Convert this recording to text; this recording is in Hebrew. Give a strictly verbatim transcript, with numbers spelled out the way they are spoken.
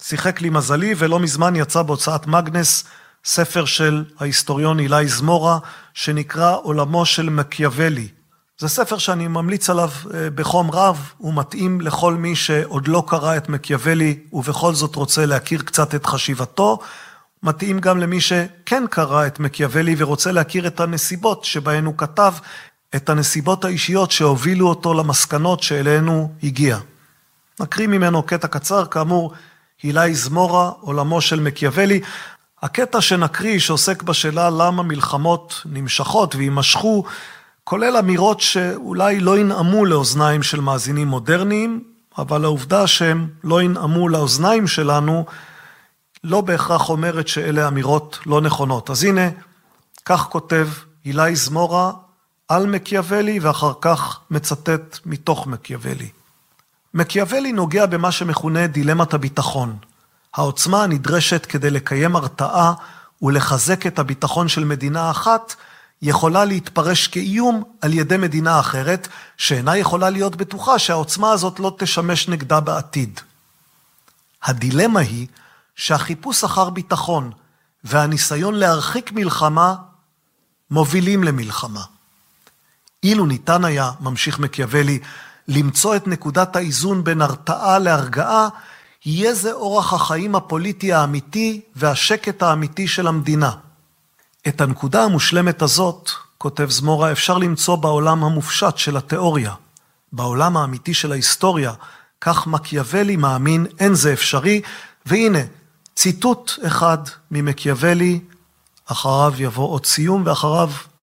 שיחק לי מזלי, ולא מזמן יצא בהוצאת מגנס ספר של ההיסטוריון אילי זמורה, שנקרא עולמו של מקיאוולי. זה ספר שאני ממליץ עליו בחום רב, הוא מתאים לכל מי שעוד לא קרא את מקיאוולי, ובכל זאת רוצה להכיר קצת את חשיבתו, מתאים גם למי שכן קרא את מקיאוולי, ורוצה להכיר את הנסיבות שבהן הוא כתב, את הנסיבות האישיות שהובילו אותו למסקנות שאלינו הגיע. נקריא ממנו קטע קצר, כאמור, אילי זמורה, עולמו של מקיאוולי. הקטע שנקריא שעוסק בשאלה למה מלחמות נמשכות וימשכו, כולל אמירות שאולי לא ינעמו לאוזניים של מאזינים מודרניים, אבל העובדה שהם לא ינעמו לאוזניים שלנו, לא בהכרח אומרת שאלה אמירות לא נכונות. אז הנה, כך כותב אילי זמורה על מקיאוולי, ואחר כך מצטט מתוך מקיאוולי. מקיאוולי נוגע במה שמכונה דילמת הביטחון. העוצמה הנדרשת כדי לקיים הרתעה ולחזק את הביטחון של מדינה אחת, יכולה להתפרש כאיום על ידי מדינה אחרת, שאינה יכולה להיות בטוחה שהעוצמה הזאת לא תשמש נגדה בעתיד. הדילמה היא שהחיפוש אחר ביטחון והניסיון להרחיק מלחמה מובילים למלחמה. אילו ניתן היה, ממשיך מקיאוולי, למצוא את נקודת האיזון בין הרתעה להרגעה, יהיה זה אורח החיים הפוליטי האמיתי והשקט האמיתי של המדינה. את הנקודה המושלמת הזאת, כותב זמורה, אפשר למצוא בעולם המופשט של התיאוריה. בעולם האמיתי של ההיסטוריה, כך מקיאוולי מאמין, אין זה אפשרי, והנה, ציטוט אחד ממקיאוולי, אחריו יבוא עוד סיום, ואחריו